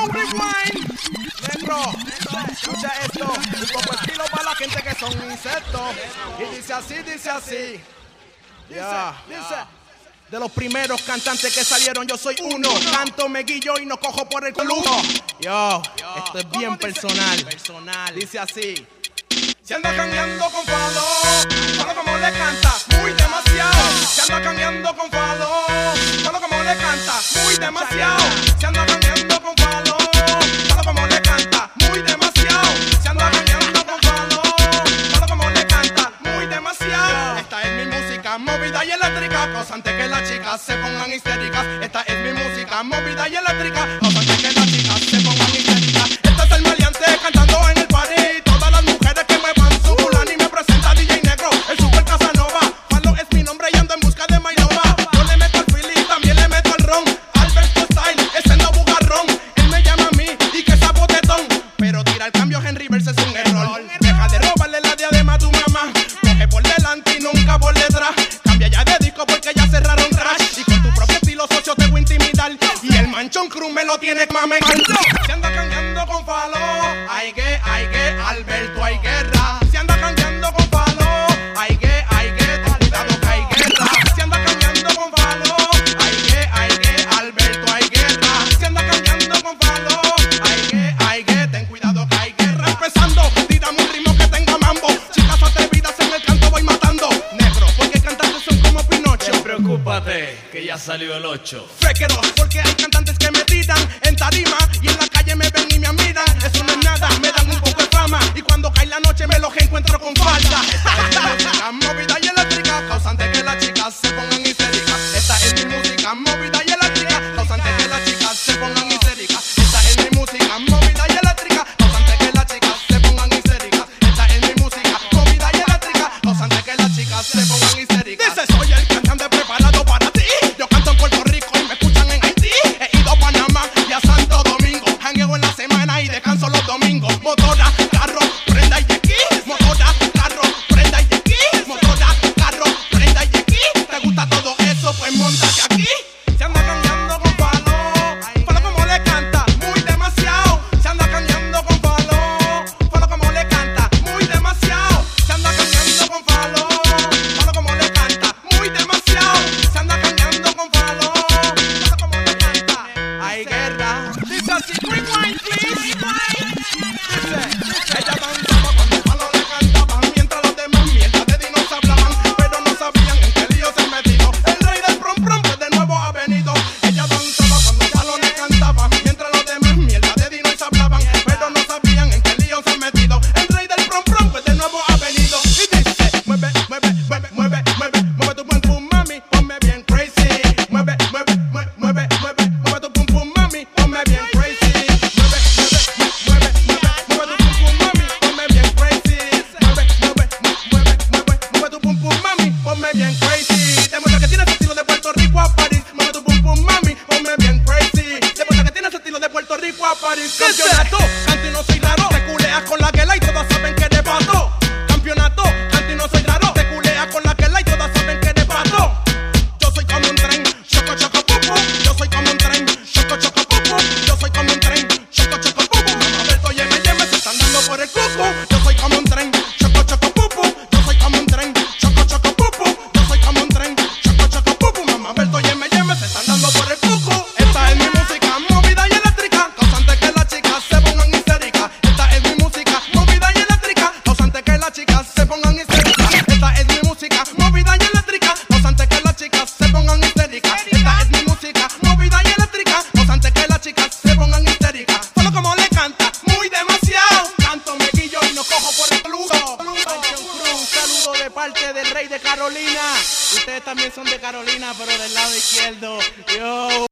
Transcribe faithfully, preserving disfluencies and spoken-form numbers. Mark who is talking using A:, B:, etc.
A: no rewind. Negro, escucha esto. Un poco estilo para la gente que son insectos. Y dice así, dice así. Ya, dice. De los primeros cantantes que salieron, yo soy uno. Canto, me guillo y no cojo por el coludo. Yo, esto es bien personal. Personal. Dice así. Se anda cambiando con Falo, Falo como le canta, muy demasiado. Se anda cambiando con Falo, Falo como le canta, muy demasiado. Se anda cambiando con Falo, Falo como le canta, muy demasiado. Se anda cambiando con Falo, Falo como le canta, muy demasiado. Esta es mi música movida y eléctrica, causante que las chicas se pongan histéricas. Esta es mi música movida y eléctrica, causante que las chicas se pongan histéricas. Este es el maleante cantando en el party. Me lo tiene mame. Se anda cambiando con Falo, hay que, hay que, Alberto, hay guerra. Se anda cambiando con Falo, hay que, hay que, cuidado que hay guerra. Se anda cambiando con Falo, hay que, hay que, Alberto, hay guerra. Se anda cambiando con Falo, hay que, hay que, ten cuidado que hay guerra. Empezando, tiramos un ritmo que tenga mambo. Chicas atrevidas en el canto voy matando. Negro, porque cantantes son como Pinocho.
B: Preocúpate, que ya salió el ocho.
A: Frequero, porque hay cantantes que me tiran en tarima y en la calle me ven y me miran. Eso no es nada, me dan un poco de fama y cuando cae la noche me los encuentro con falda. Esta es mi música movida y eléctrica, causante que las chicas se pongan histéricas. Esta es mi música movida y eléctrica, causante que las chicas se pongan histéricas. Esta es mi música movida y eléctrica, causante que las chicas se pongan histéricas. Esta es mi música movida y eléctrica, causante que las chicas se pongan histéricas. Dice, soy el cantante preparado para ti. Yo canto en Puerto Rico y me escuchan en Haití. He ido a Panamá y a Santo Domingo. Jangueo en la semana y descanso los domingos. Motora, carro, prenda y esquí. Motora, carro, prenda y esquí. Motora, carro, prenda y esquí. ¿Te gusta todo eso? Pues montate aquí. Se anda cambiando con Falo, Falo como le canta, muy demasiado. Se anda cambiando con Falo, Falo como le canta, muy demasiado. Se anda cambiando con Falo, Falo como le canta, muy demasiado. Se anda cambiando con Falo, Falo como le canta. Hay guerra. Dice así, rewind please. Dice, ella danzaba cuando Falo le cantaba, mientras los demás mierda de dinos hablaban, pero no sabían en qué lío se metido. El rey del prom prom pues de nuevo ha venido. Ella danzaba cuando Falo le cantaba, mientras los demás mierda de dinos hablaban, pero no sabían en qué lío se ha metido. El rey del prom prom pues de nuevo ha venido. Y dice, mueve, mueve, mueve, mueve, mueve, mueve tu pum pum mami, ponme bien crazy. Mueve, mueve, mueve, mueve, mueve, mueve tu pum pum mami, ponme bien crazy. Mueve, mueve, mueve, mueve, mueve tu pum pum mami, ponme bien crazy. Mueve, mueve, mueve, mueve, mueve tu pum pum mami, ponme bien crazy. Demuestra que tienes estilo de Puerto Rico a París. Mueve tu pum pum mami, ponme bien crazy. Demuestra que tienes estilo de Puerto Rico a París. Campeonato, canto y no soy raro. Te culeas con la que la y todas saben que eres pato. Campeonato, canto y no soy raro. Te culeas con la que la y todas saben que eres pato. Yo soy como un tren, choco choco pupu. Yo soy como un tren, choco choco pupu. Yo soy como un tren, choco choco pupu. Mamá Berto y M y M se están dando por el cucu. Yo soy como un tren, choco choco pupu. Yo soy como un tren, choco choco pupu. Yo soy como un tren, choco choco pupu. Mamá Berto y M y M se están dando por el cucu. Esta es mi música movida y eléctrica, causante que las chicas se pongan histéricas. Esta es mi música movida y eléctrica, causante que las chicas se pongan histéricas. Esta es mi música movida y eléctrica, causante que las chicas se pongan histéricas. Esta es mi música movida y eléctrica, causante que las chicas se pongan histéricas. Solo como le canta, muy demasiado. Canto, me guillo y no cojo por el saludo. Un saludo de parte del rey de Carolina. Ustedes también son de Carolina, pero del lado izquierdo. Yo.